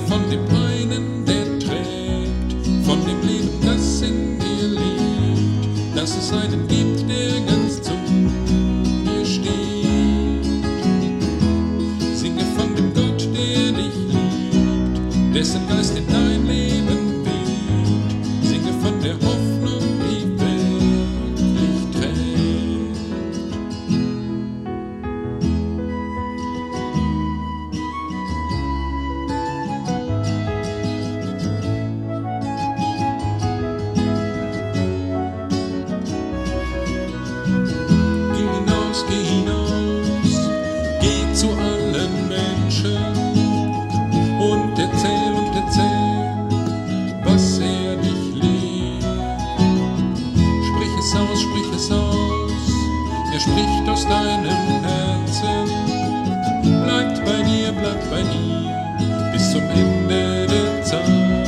von dem einen, der trägt, von dem Leben, das in dir lebt, dass es einen gibt, der ganz zu dir steht. Singe von dem Gott, der dich liebt, dessen Geist in dein Leben weht. Singe von der Hoffnung, die wirklich trägt. Geh hinaus, geh zu allen Menschen und erzähl, was dich lehrt. Sprich es aus, er spricht aus deinem Herzen. Bleibt bei dir, bis zum Ende der Zeit.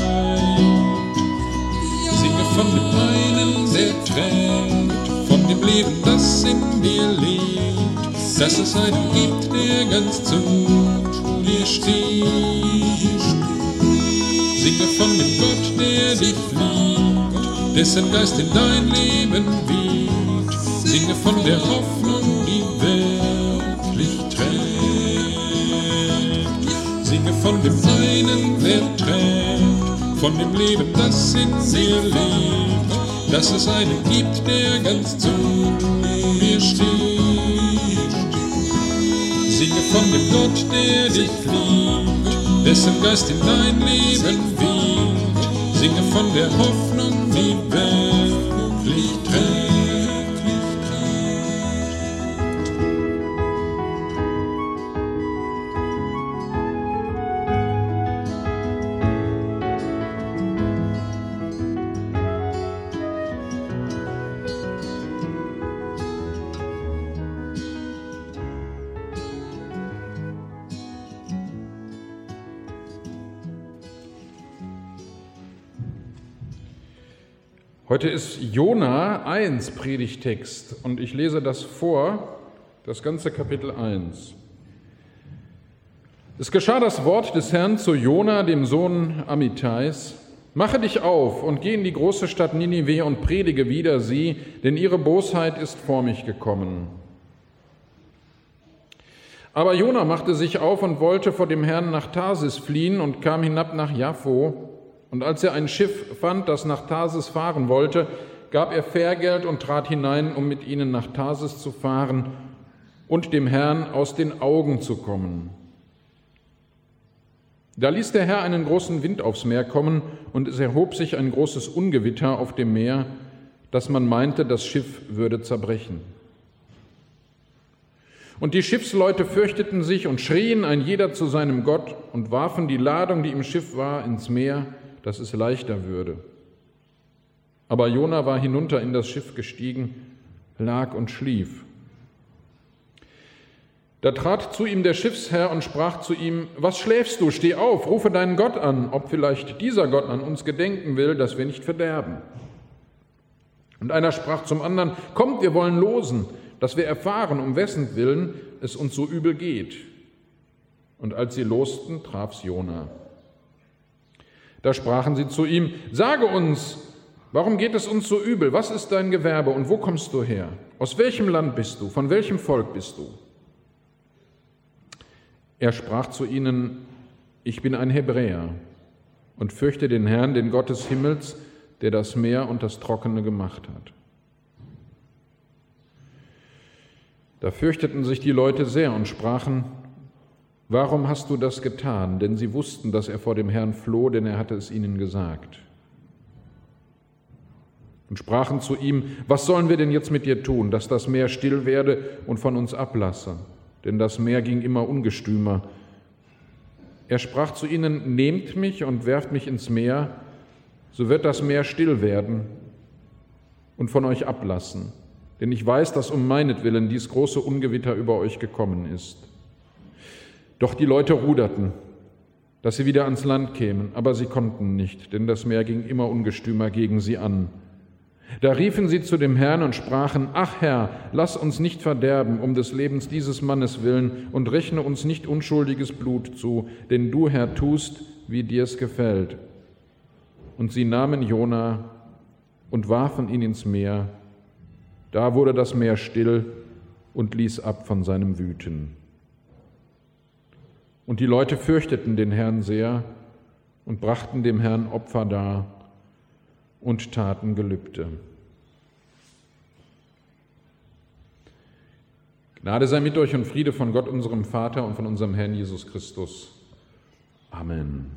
Singe von dem einen, der trägt, von dem Leben, das in dir lebt, dass es einen gibt, der ganz zu dir steht. Singe von dem Gott, der dich liebt, dessen Geist in dein Leben weht. Singe von der Hoffnung, die wirklich trägt. Singe von dem einen, der trägt, von dem Leben, das in dir lebt, dass es einen gibt, der ganz zu dir steht. Singe von dem Gott, der dich liebt, dessen Geist in dein Leben weht. Singe von der Hoffnung, die wirklich trägt. Heute ist Jona 1 Predigtext und ich lese das vor, das ganze Kapitel 1. Es geschah das Wort des Herrn zu Jona, dem Sohn Amittais: Mache dich auf und geh in die große Stadt Ninive und predige wider sie, denn ihre Bosheit ist vor mich gekommen. Aber Jona machte sich auf und wollte vor dem Herrn nach Tarsis fliehen und kam hinab nach Jaffo. Und als er ein Schiff fand, das nach Tarsis fahren wollte, gab er Fährgeld und trat hinein, um mit ihnen nach Tarsis zu fahren und dem Herrn aus den Augen zu kommen. Da ließ der Herr einen großen Wind aufs Meer kommen, und es erhob sich ein großes Ungewitter auf dem Meer, dass man meinte, das Schiff würde zerbrechen. Und die Schiffsleute fürchteten sich und schrien ein jeder zu seinem Gott und warfen die Ladung, die im Schiff war, ins Meer, dass es leichter würde. Aber Jona war hinunter in das Schiff gestiegen, lag und schlief. Da trat zu ihm der Schiffsherr und sprach zu ihm: Was schläfst du? Steh auf, rufe deinen Gott an, ob vielleicht dieser Gott an uns gedenken will, dass wir nicht verderben. Und einer sprach zum anderen: Kommt, wir wollen losen, dass wir erfahren, um wessen Willen es uns so übel geht. Und als sie losten, traf's Jona. Da sprachen sie zu ihm: Sage uns, warum geht es uns so übel? Was ist dein Gewerbe und wo kommst du her? Aus welchem Land bist du? Von welchem Volk bist du? Er sprach zu ihnen: Ich bin ein Hebräer und fürchte den Herrn, den Gott des Himmels, der das Meer und das Trockene gemacht hat. Da fürchteten sich die Leute sehr und sprachen: Warum hast du das getan? Denn sie wussten, dass er vor dem Herrn floh, denn er hatte es ihnen gesagt. Und sprachen zu ihm: Was sollen wir denn jetzt mit dir tun, dass das Meer still werde und von uns ablasse? Denn das Meer ging immer ungestümer. Er sprach zu ihnen: Nehmt mich und werft mich ins Meer, so wird das Meer still werden und von euch ablassen. Denn ich weiß, dass um meinetwillen dies große Ungewitter über euch gekommen ist. Doch die Leute ruderten, dass sie wieder ans Land kämen, aber sie konnten nicht, denn das Meer ging immer ungestümer gegen sie an. Da riefen sie zu dem Herrn und sprachen: Ach Herr, lass uns nicht verderben um des Lebens dieses Mannes willen und rechne uns nicht unschuldiges Blut zu, denn du, Herr, tust, wie dir's gefällt. Und sie nahmen Jona und warfen ihn ins Meer. Da wurde das Meer still und ließ ab von seinem Wüten. Und die Leute fürchteten den Herrn sehr und brachten dem Herrn Opfer dar und taten Gelübde. Gnade sei mit euch und Friede von Gott, unserem Vater, und von unserem Herrn Jesus Christus. Amen.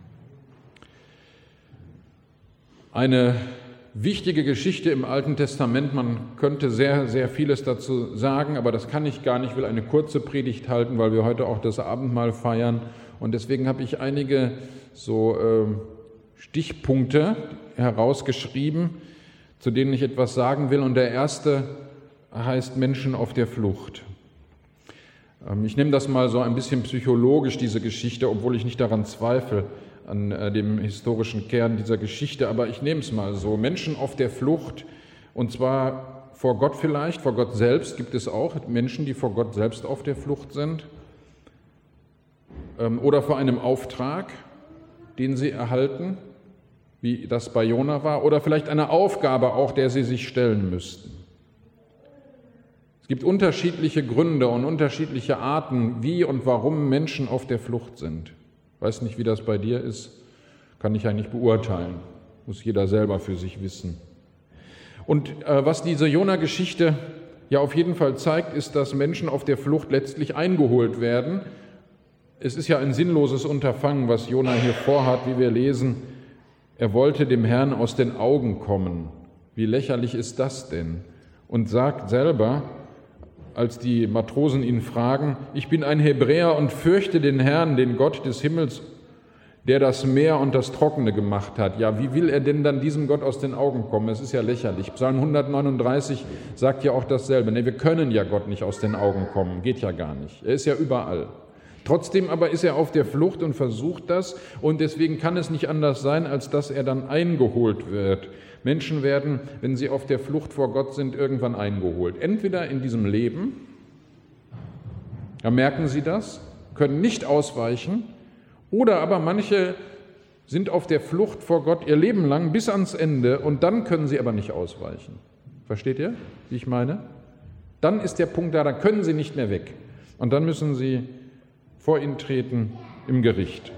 Eine wichtige Geschichte im Alten Testament. Man könnte sehr, sehr vieles dazu sagen, aber das kann ich gar nicht. Ich will eine kurze Predigt halten, weil wir heute auch das Abendmahl feiern. Und deswegen habe ich einige Stichpunkte herausgeschrieben, zu denen ich etwas sagen will. Und der erste heißt Menschen auf der Flucht. Ich nehme das mal so ein bisschen psychologisch, diese Geschichte, obwohl ich nicht daran zweifle, an dem historischen Kern dieser Geschichte, aber ich nehme es mal so. Menschen auf der Flucht, und zwar vor Gott vielleicht, vor Gott selbst gibt es auch Menschen, die vor Gott selbst auf der Flucht sind, oder vor einem Auftrag, den sie erhalten, wie das bei Jona war, oder vielleicht eine Aufgabe auch, der sie sich stellen müssten. Es gibt unterschiedliche Gründe und unterschiedliche Arten, wie und warum Menschen auf der Flucht sind. Ich weiß nicht, wie das bei dir ist, kann ich ja nicht beurteilen, muss jeder selber für sich wissen. Und was diese Jona-Geschichte ja auf jeden Fall zeigt, ist, dass Menschen auf der Flucht letztlich eingeholt werden. Es ist ja ein sinnloses Unterfangen, was Jona hier vorhat, wie wir lesen. Er wollte dem Herrn aus den Augen kommen. Wie lächerlich ist das denn? Und sagt selber, als die Matrosen ihn fragen: Ich bin ein Hebräer und fürchte den Herrn, den Gott des Himmels, der das Meer und das Trockene gemacht hat. Ja, wie will er denn dann diesem Gott aus den Augen kommen? Es ist ja lächerlich. Psalm 139 sagt ja auch dasselbe. Wir können ja Gott nicht aus den Augen kommen, geht ja gar nicht. Er ist ja überall. Trotzdem aber ist er auf der Flucht und versucht das, und deswegen kann es nicht anders sein, als dass er dann eingeholt wird. Menschen werden, wenn sie auf der Flucht vor Gott sind, irgendwann eingeholt. Entweder in diesem Leben, da merken sie das, können nicht ausweichen, oder aber manche sind auf der Flucht vor Gott ihr Leben lang bis ans Ende, und dann können sie aber nicht ausweichen. Versteht ihr, wie ich meine? Dann ist der Punkt da, dann können sie nicht mehr weg. Und dann müssen sie vor ihn treten im Gericht.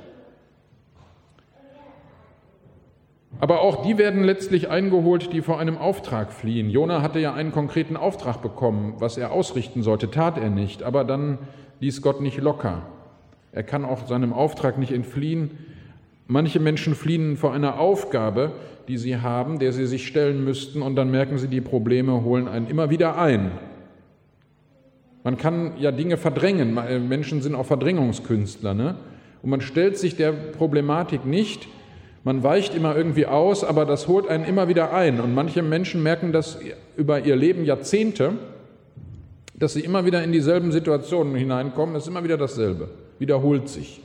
Aber auch die werden letztlich eingeholt, die vor einem Auftrag fliehen. Jona hatte ja einen konkreten Auftrag bekommen, was er ausrichten sollte, tat er nicht, aber dann ließ Gott nicht locker. Er kann auch seinem Auftrag nicht entfliehen. Manche Menschen fliehen vor einer Aufgabe, die sie haben, der sie sich stellen müssten, und dann merken sie, die Probleme holen einen immer wieder ein. Man kann ja Dinge verdrängen, Menschen sind auch Verdrängungskünstler, ne? Und man stellt sich der Problematik nicht, man weicht immer irgendwie aus, aber das holt einen immer wieder ein. Und manche Menschen merken das über ihr Leben Jahrzehnte, dass sie immer wieder in dieselben Situationen hineinkommen, es ist immer wieder dasselbe, wiederholt sich.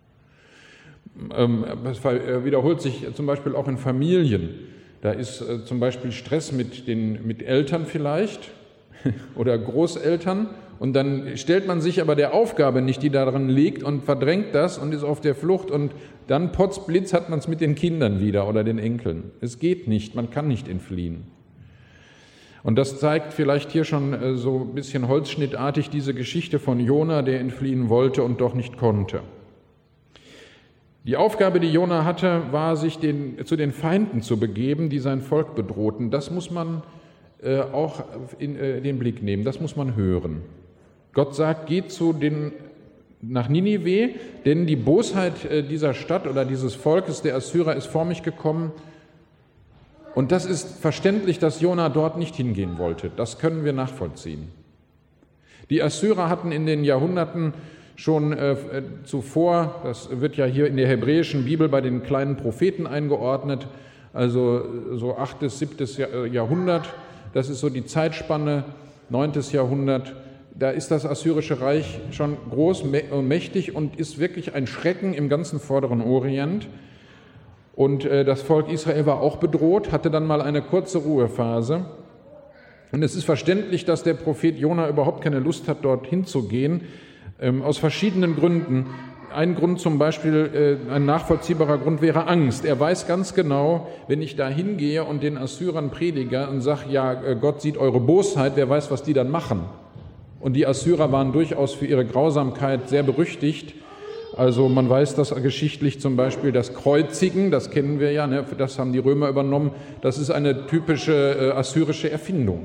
Es wiederholt sich zum Beispiel auch in Familien. Da ist zum Beispiel Stress mit Eltern vielleicht oder Großeltern, und dann stellt man sich aber der Aufgabe nicht, die darin liegt, und verdrängt das und ist auf der Flucht, und dann potzblitz hat man es mit den Kindern wieder oder den Enkeln. Es geht nicht, man kann nicht entfliehen. Und das zeigt vielleicht hier schon so ein bisschen holzschnittartig diese Geschichte von Jona, der entfliehen wollte und doch nicht konnte. Die Aufgabe, die Jona hatte, war, sich zu den Feinden zu begeben, die sein Volk bedrohten. Das muss man auch in den Blick nehmen, das muss man hören. Gott sagt, geht nach Ninive, denn die Bosheit dieser Stadt oder dieses Volkes, der Assyrer, ist vor mich gekommen. Und das ist verständlich, dass Jona dort nicht hingehen wollte. Das können wir nachvollziehen. Die Assyrer hatten in den Jahrhunderten schon zuvor, das wird ja hier in der hebräischen Bibel bei den kleinen Propheten eingeordnet, also so 8. bis 7. Jahrhundert, das ist so die Zeitspanne, 9. Jahrhundert, da ist das Assyrische Reich schon groß und mächtig und ist wirklich ein Schrecken im ganzen Vorderen Orient. Und das Volk Israel war auch bedroht, hatte dann mal eine kurze Ruhephase. Und es ist verständlich, dass der Prophet Jona überhaupt keine Lust hat, dorthin zu gehen, aus verschiedenen Gründen. Ein Grund zum Beispiel, ein nachvollziehbarer Grund wäre Angst. Er weiß ganz genau, wenn ich da hingehe und den Assyrern predige und sage, ja, Gott sieht eure Bosheit, wer weiß, was die dann machen. Und die Assyrer waren durchaus für ihre Grausamkeit sehr berüchtigt. Also man weiß das geschichtlich zum Beispiel, das Kreuzigen, das kennen wir ja, ne, das haben die Römer übernommen, das ist eine typische assyrische Erfindung.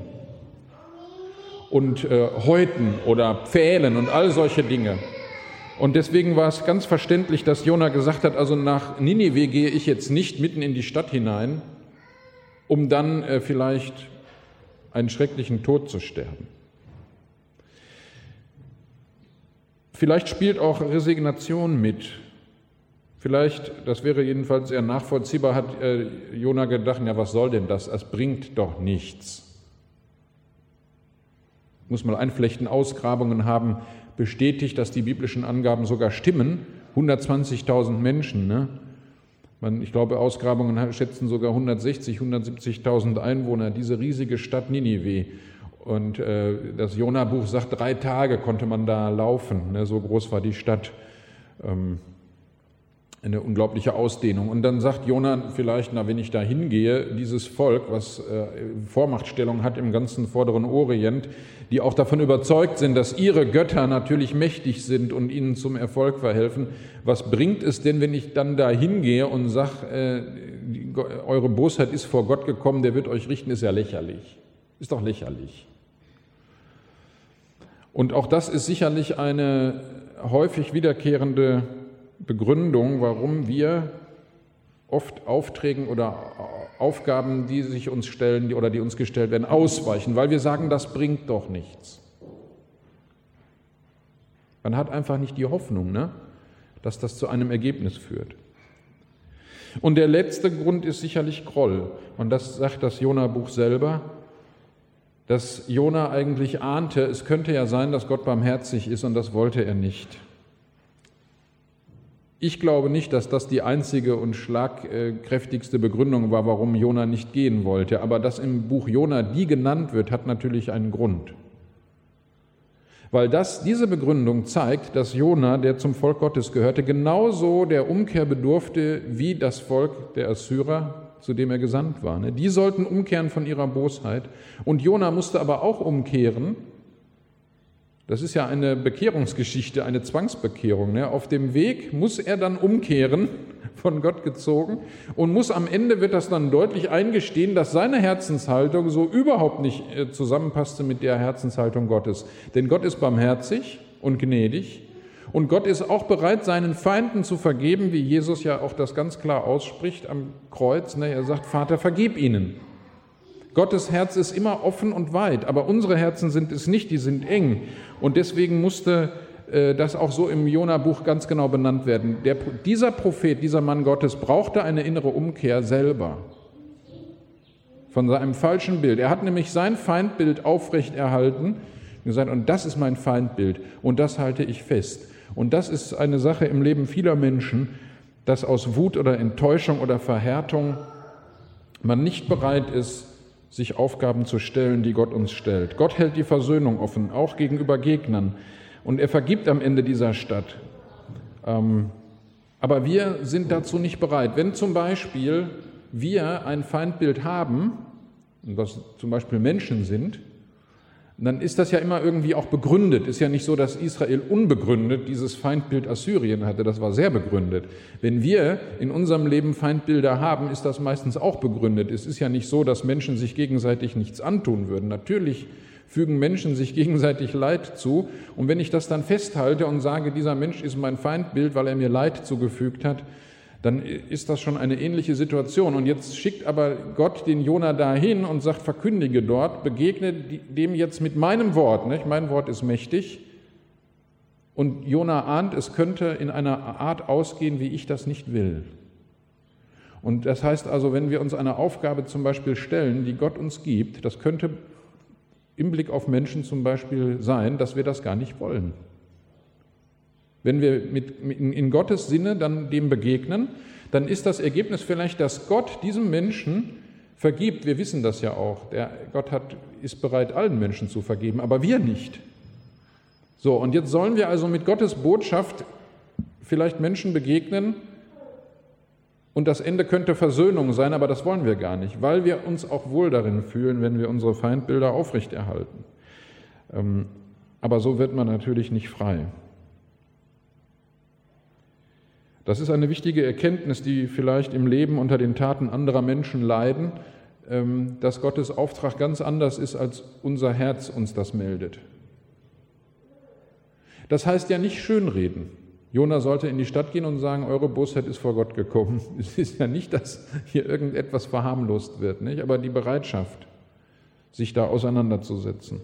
Und Häuten oder Pfählen und all solche Dinge. Und deswegen war es ganz verständlich, dass Jona gesagt hat, also nach Ninive gehe ich jetzt nicht mitten in die Stadt hinein, um dann vielleicht einen schrecklichen Tod zu sterben. Vielleicht spielt auch Resignation mit. Vielleicht, das wäre jedenfalls eher nachvollziehbar, hat Jona gedacht, ja, was soll denn das? Es bringt doch nichts. Muss mal einflechten, Ausgrabungen haben bestätigt, dass die biblischen Angaben sogar stimmen. 120.000 Menschen, ne? Ich glaube, Ausgrabungen schätzen sogar 170.000 Einwohner, diese riesige Stadt Ninive. Und das Jona-Buch sagt, 3 Tage konnte man da laufen, ne? So groß war die Stadt. Eine unglaubliche Ausdehnung. Und dann sagt Jona vielleicht, na, wenn ich da hingehe, dieses Volk, was Vormachtstellung hat im ganzen Vorderen Orient, die auch davon überzeugt sind, dass ihre Götter natürlich mächtig sind und ihnen zum Erfolg verhelfen, was bringt es denn, wenn ich dann da hingehe und sage, eure Bosheit ist vor Gott gekommen, der wird euch richten, ist ja lächerlich. Ist doch lächerlich. Und auch das ist sicherlich eine häufig wiederkehrende Begründung, warum wir oft Aufträgen oder Aufgaben, die sich uns stellen oder die uns gestellt werden, ausweichen, weil wir sagen, das bringt doch nichts. Man hat einfach nicht die Hoffnung, ne, dass das zu einem Ergebnis führt. Und der letzte Grund ist sicherlich Groll. Und das sagt das Jona-Buch selber, dass Jona eigentlich ahnte, es könnte ja sein, dass Gott barmherzig ist, und das wollte er nicht. Ich glaube nicht, dass das die einzige und schlagkräftigste Begründung war, warum Jona nicht gehen wollte. Aber dass im Buch Jona die genannt wird, hat natürlich einen Grund. Weil diese Begründung zeigt, dass Jona, der zum Volk Gottes gehörte, genauso der Umkehr bedurfte wie das Volk der Assyrer, zu dem er gesandt war. Die sollten umkehren von ihrer Bosheit. Und Jona musste aber auch umkehren. Das ist ja eine Bekehrungsgeschichte, eine Zwangsbekehrung. Auf dem Weg muss er dann umkehren, von Gott gezogen, und muss am Ende, wird das dann deutlich eingestehen, dass seine Herzenshaltung so überhaupt nicht zusammenpasste mit der Herzenshaltung Gottes. Denn Gott ist barmherzig und gnädig, und Gott ist auch bereit, seinen Feinden zu vergeben, wie Jesus ja auch das ganz klar ausspricht am Kreuz. Er sagt, Vater, vergib ihnen. Gottes Herz ist immer offen und weit, aber unsere Herzen sind es nicht, die sind eng. Und deswegen musste das auch so im Jona-Buch ganz genau benannt werden. Dieser Prophet, dieser Mann Gottes brauchte eine innere Umkehr selber von seinem falschen Bild. Er hat nämlich sein Feindbild aufrechterhalten und gesagt, und das ist mein Feindbild und das halte ich fest. Und das ist eine Sache im Leben vieler Menschen, dass aus Wut oder Enttäuschung oder Verhärtung man nicht bereit ist, sich Aufgaben zu stellen, die Gott uns stellt. Gott hält die Versöhnung offen, auch gegenüber Gegnern. Und er vergibt am Ende dieser Stadt. Aber wir sind dazu nicht bereit. Wenn zum Beispiel wir ein Feindbild haben, was zum Beispiel Menschen sind, dann ist das ja immer irgendwie auch begründet. Ist ja nicht so, dass Israel unbegründet dieses Feindbild Assyrien hatte. Das war sehr begründet. Wenn wir in unserem Leben Feindbilder haben, ist das meistens auch begründet. Es ist ja nicht so, dass Menschen sich gegenseitig nichts antun würden. Natürlich fügen Menschen sich gegenseitig Leid zu. Und wenn ich das dann festhalte und sage, dieser Mensch ist mein Feindbild, weil er mir Leid zugefügt hat, dann ist das schon eine ähnliche Situation. Und jetzt schickt aber Gott den Jona dahin und sagt, verkündige dort, begegne dem jetzt mit meinem Wort. Nicht? Mein Wort ist mächtig. Und Jona ahnt, es könnte in einer Art ausgehen, wie ich das nicht will. Und das heißt also, wenn wir uns einer Aufgabe zum Beispiel stellen, die Gott uns gibt, das könnte im Blick auf Menschen zum Beispiel sein, dass wir das gar nicht wollen. wenn wir in Gottes Sinne dann dem begegnen, dann ist das Ergebnis vielleicht, dass Gott diesem Menschen vergibt. Wir wissen das ja auch. Gott ist bereit, allen Menschen zu vergeben, aber wir nicht. So, und jetzt sollen wir also mit Gottes Botschaft vielleicht Menschen begegnen und das Ende könnte Versöhnung sein, aber das wollen wir gar nicht, weil wir uns auch wohl darin fühlen, wenn wir unsere Feindbilder aufrechterhalten. Aber so wird man natürlich nicht frei. Das ist eine wichtige Erkenntnis, die vielleicht im Leben unter den Taten anderer Menschen leiden, dass Gottes Auftrag ganz anders ist, als unser Herz uns das meldet. Das heißt ja nicht schönreden. Jona sollte in die Stadt gehen und sagen, eure Bosheit ist vor Gott gekommen. Es ist ja nicht, dass hier irgendetwas verharmlost wird, nicht? Aber die Bereitschaft, sich da auseinanderzusetzen.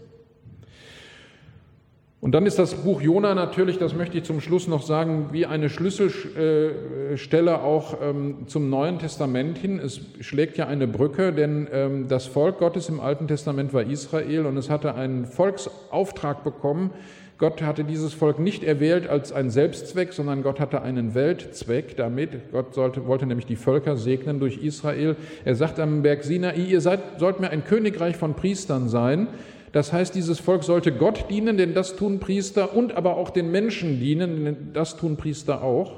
Und dann ist das Buch Jona natürlich, das möchte ich zum Schluss noch sagen, wie eine Schlüsselstelle auch zum Neuen Testament hin. Es schlägt ja eine Brücke, denn das Volk Gottes im Alten Testament war Israel und es hatte einen Volksauftrag bekommen. Gott hatte dieses Volk nicht erwählt als einen Selbstzweck, sondern Gott hatte einen Weltzweck damit. Gott wollte nämlich die Völker segnen durch Israel. Er sagt am Berg Sinai, ihr sollt mir ein Königreich von Priestern sein. Das heißt, dieses Volk sollte Gott dienen, denn das tun Priester, und aber auch den Menschen dienen, denn das tun Priester auch.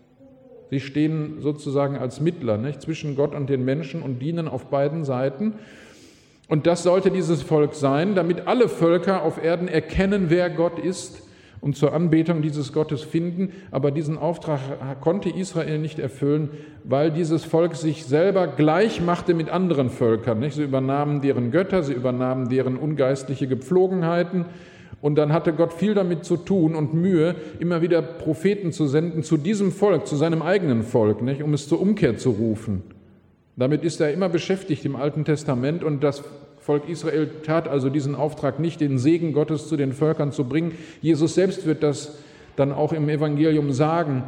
Sie stehen sozusagen als Mittler, nicht, zwischen Gott und den Menschen und dienen auf beiden Seiten. Und das sollte dieses Volk sein, damit alle Völker auf Erden erkennen, wer Gott ist und zur Anbetung dieses Gottes finden. Aber diesen Auftrag konnte Israel nicht erfüllen, weil dieses Volk sich selber gleich machte mit anderen Völkern. Nicht? Sie übernahmen deren Götter, sie übernahmen deren ungeistliche Gepflogenheiten. Und dann hatte Gott viel damit zu tun und Mühe, immer wieder Propheten zu senden zu diesem Volk, zu seinem eigenen Volk, nicht? Um es zur Umkehr zu rufen. Damit ist er immer beschäftigt im Alten Testament und das Volk Israel tat also diesen Auftrag nicht, den Segen Gottes zu den Völkern zu bringen. Jesus selbst wird das dann auch im Evangelium sagen,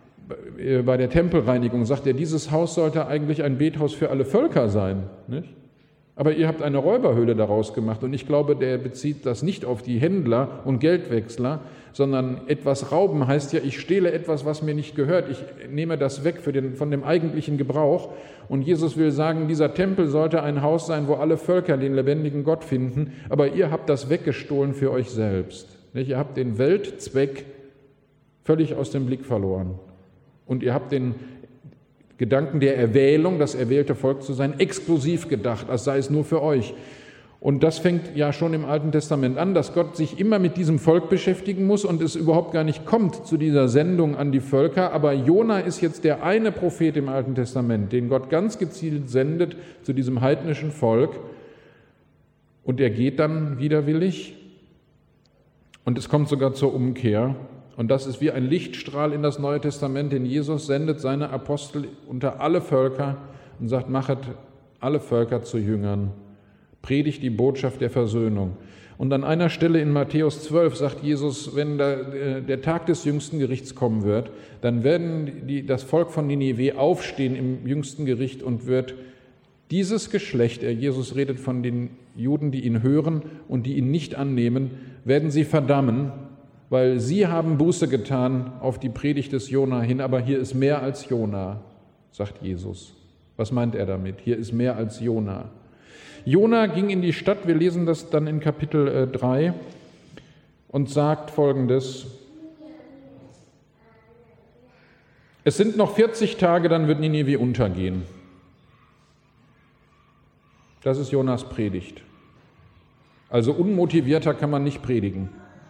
bei der Tempelreinigung sagt er, dieses Haus sollte eigentlich ein Bethaus für alle Völker sein, nicht? Aber ihr habt eine Räuberhöhle daraus gemacht und ich glaube, der bezieht das nicht auf die Händler und Geldwechsler, sondern etwas rauben heißt ja, ich stehle etwas, was mir nicht gehört, ich nehme das weg von dem eigentlichen Gebrauch und Jesus will sagen, dieser Tempel sollte ein Haus sein, wo alle Völker den lebendigen Gott finden, aber ihr habt das weggestohlen für euch selbst. Nicht? Ihr habt den Weltzweck völlig aus dem Blick verloren und ihr habt den Gedanken der Erwählung, das erwählte Volk zu sein, exklusiv gedacht, als sei es nur für euch. Und das fängt ja schon im Alten Testament an, dass Gott sich immer mit diesem Volk beschäftigen muss und es überhaupt gar nicht kommt zu dieser Sendung an die Völker. Aber Jona ist jetzt der eine Prophet im Alten Testament, den Gott ganz gezielt sendet zu diesem heidnischen Volk. Und er geht dann widerwillig und es kommt sogar zur Umkehr. Und das ist wie ein Lichtstrahl in das Neue Testament, denn Jesus sendet seine Apostel unter alle Völker und sagt, machet alle Völker zu Jüngern, predigt die Botschaft der Versöhnung. Und an einer Stelle in Matthäus 12 sagt Jesus, wenn der Tag des jüngsten Gerichts kommen wird, dann werden das Volk von Ninive aufstehen im jüngsten Gericht und wird dieses Geschlecht, Jesus redet von den Juden, die ihn hören und die ihn nicht annehmen, werden sie verdammen, weil sie haben Buße getan auf die Predigt des Jona hin, aber hier ist mehr als Jona, sagt Jesus. Was meint er damit? Hier ist mehr als Jona. Jona ging in die Stadt, wir lesen das dann in Kapitel 3, und sagt Folgendes: Es sind noch 40 Tage, dann wird Ninive untergehen. Das ist Jonas Predigt. Also unmotivierter kann man nicht predigen.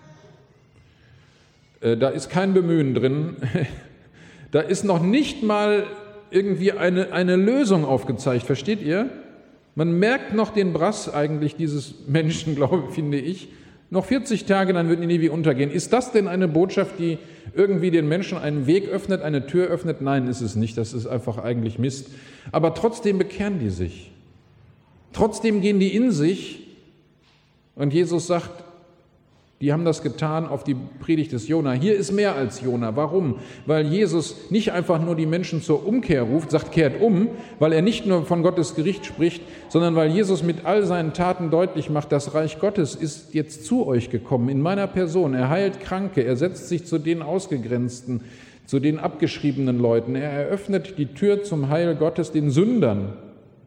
Da ist kein Bemühen drin. Da ist noch nicht mal irgendwie eine Lösung aufgezeigt, versteht ihr? Man merkt noch den Brass eigentlich dieses Menschen, finde ich. Noch 40 Tage, dann wird Ninive untergehen. Ist das denn eine Botschaft, die irgendwie den Menschen einen Weg öffnet, eine Tür öffnet? Nein, ist es nicht. Das ist einfach eigentlich Mist. Aber trotzdem bekehren die sich. Trotzdem gehen die in sich. Und Jesus sagt, Die haben das getan auf die Predigt des Jona. Hier ist mehr als Jona. Warum? Weil Jesus nicht einfach nur die Menschen zur Umkehr ruft, sagt, kehrt um, weil er nicht nur von Gottes Gericht spricht, sondern weil Jesus mit all seinen Taten deutlich macht, das Reich Gottes ist jetzt zu euch gekommen, in meiner Person. Er heilt Kranke, er setzt sich zu den Ausgegrenzten, zu den abgeschriebenen Leuten. Er eröffnet die Tür zum Heil Gottes den Sündern.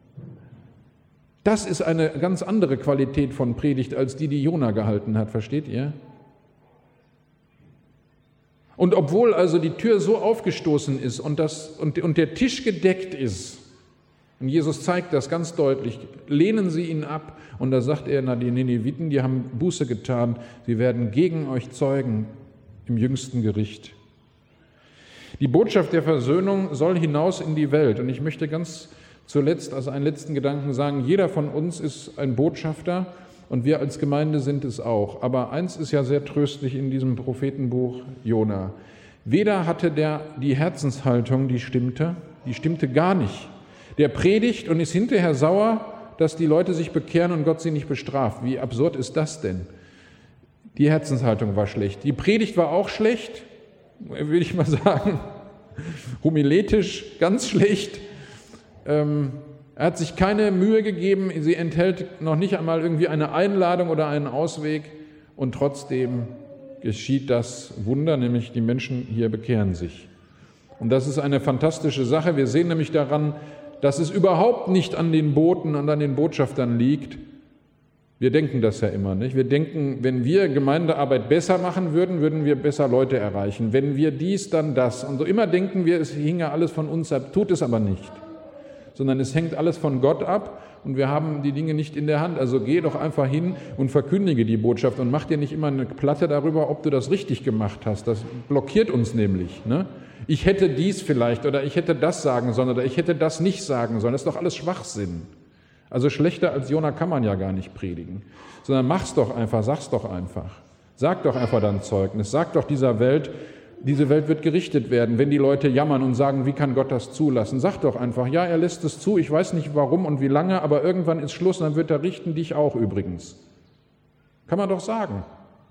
Das ist eine ganz andere Qualität von Predigt, als die Jona gehalten hat, versteht ihr? Und obwohl also die Tür so aufgestoßen ist und der Tisch gedeckt ist, und Jesus zeigt das ganz deutlich, lehnen sie ihn ab, und da sagt er, die Nineviten, die haben Buße getan, sie werden gegen euch zeugen im jüngsten Gericht. Die Botschaft der Versöhnung soll hinaus in die Welt, und ich möchte ganz zuletzt als einen letzten Gedanken sagen, jeder von uns ist ein Botschafter und wir als Gemeinde sind es auch. Aber eins ist ja sehr tröstlich in diesem Prophetenbuch Jona. Weder hatte der die Herzenshaltung, die stimmte gar nicht. Der predigt und ist hinterher sauer, dass die Leute sich bekehren und Gott sie nicht bestraft. Wie absurd ist das denn? Die Herzenshaltung war schlecht. Die Predigt war auch schlecht, will ich mal sagen, homiletisch ganz schlecht. Er hat sich keine Mühe gegeben, sie enthält noch nicht einmal irgendwie eine Einladung oder einen Ausweg, und trotzdem geschieht das Wunder, nämlich die Menschen hier bekehren sich. Und das ist eine fantastische Sache. Wir sehen nämlich daran, dass es überhaupt nicht an den Boten und an den Botschaftern liegt. Wir denken das ja immer, nicht? Wir denken, wenn wir Gemeindearbeit besser machen würden, würden wir besser Leute erreichen. Wenn wir dies, dann das. Und so immer denken wir, es hinge alles von uns ab, tut es aber nicht. Sondern es hängt alles von Gott ab und wir haben die Dinge nicht in der Hand. Also geh doch einfach hin und verkündige die Botschaft und mach dir nicht immer eine Platte darüber, ob du das richtig gemacht hast. Das blockiert uns nämlich. Ne? Ich hätte dies vielleicht oder ich hätte das sagen sollen oder ich hätte das nicht sagen sollen. Das ist doch alles Schwachsinn. Also schlechter als Jona kann man ja gar nicht predigen. Sondern mach's doch einfach, sag's doch einfach. Sag doch einfach dein Zeugnis. Sag doch dieser Welt, diese Welt wird gerichtet werden, wenn die Leute jammern und sagen, wie kann Gott das zulassen? Sag doch einfach, ja, er lässt es zu, ich weiß nicht warum und wie lange, aber irgendwann ist Schluss und dann wird er richten, dich auch übrigens. Kann man doch sagen.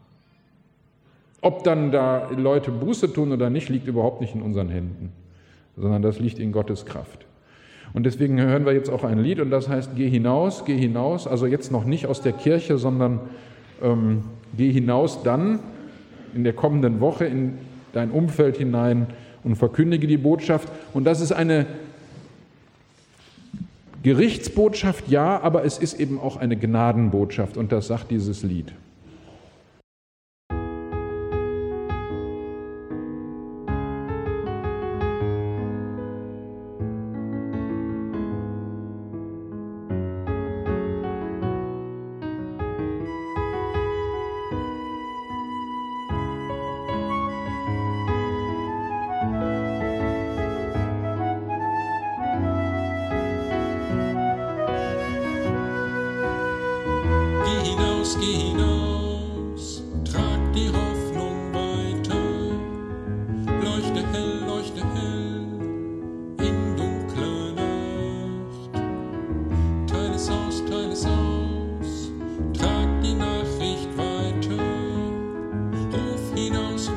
Ob dann da Leute Buße tun oder nicht, liegt überhaupt nicht in unseren Händen, sondern das liegt in Gottes Kraft. Und deswegen hören wir jetzt auch ein Lied und das heißt, geh hinaus, also jetzt noch nicht aus der Kirche, sondern geh hinaus dann in der kommenden Woche in dein Umfeld hinein und verkündige die Botschaft. Und das ist eine Gerichtsbotschaft, ja, aber es ist eben auch eine Gnadenbotschaft und das sagt dieses Lied. Geh hinaus, trag die Hoffnung weiter, leuchte hell in dunkler Nacht. Teil es aus, trag die Nachricht weiter, ruf hinaus,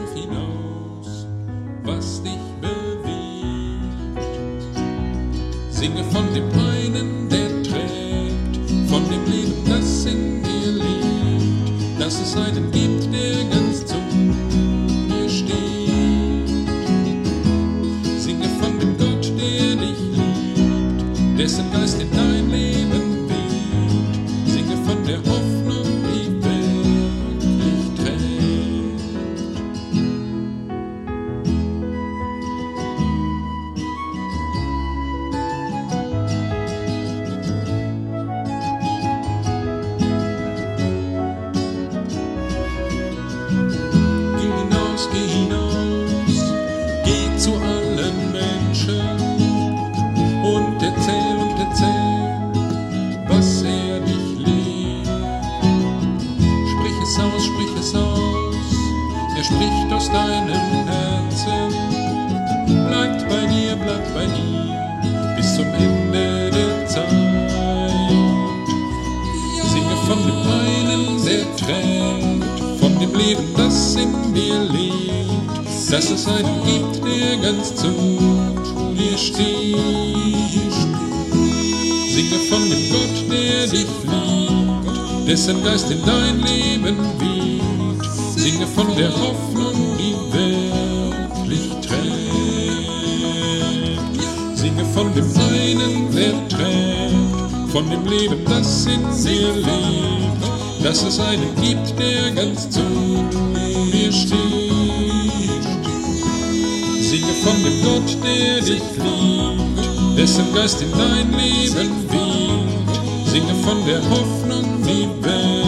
was dich bewegt. Singe von dem einen, der trägt, von dem Leben, das in dir lebt, dass es einen gibt, der ganz zu dir steht. Singe von dem Gott, der dich liebt, dessen Geist in dein Leben weht. Singe von der Hoffnung, die wirklich trägt. Geh hinaus, geh zu allen Menschen und erzähl, was er dich lehrt. Sprich es aus, er spricht aus deinem Herzen. Bleibt bei dir, bis zum Ende der Zeit. Singe von dem einen, der trägt, von dem dem Leben, das in dir lebt, dass es einen gibt, der ganz zu dir steht. Singe von dem Gott, der dich liebt, dessen Geist in dein Leben weht. Singe von der Hoffnung, die wirklich trägt. Singe von dem einen, der trägt, von dem Leben, das in dir lebt, dass es einen gibt, der ganz zu dir steht. Singe von dem Gott, der dich liebt, dessen Geist in dein Leben weht. Singe von der Hoffnung, die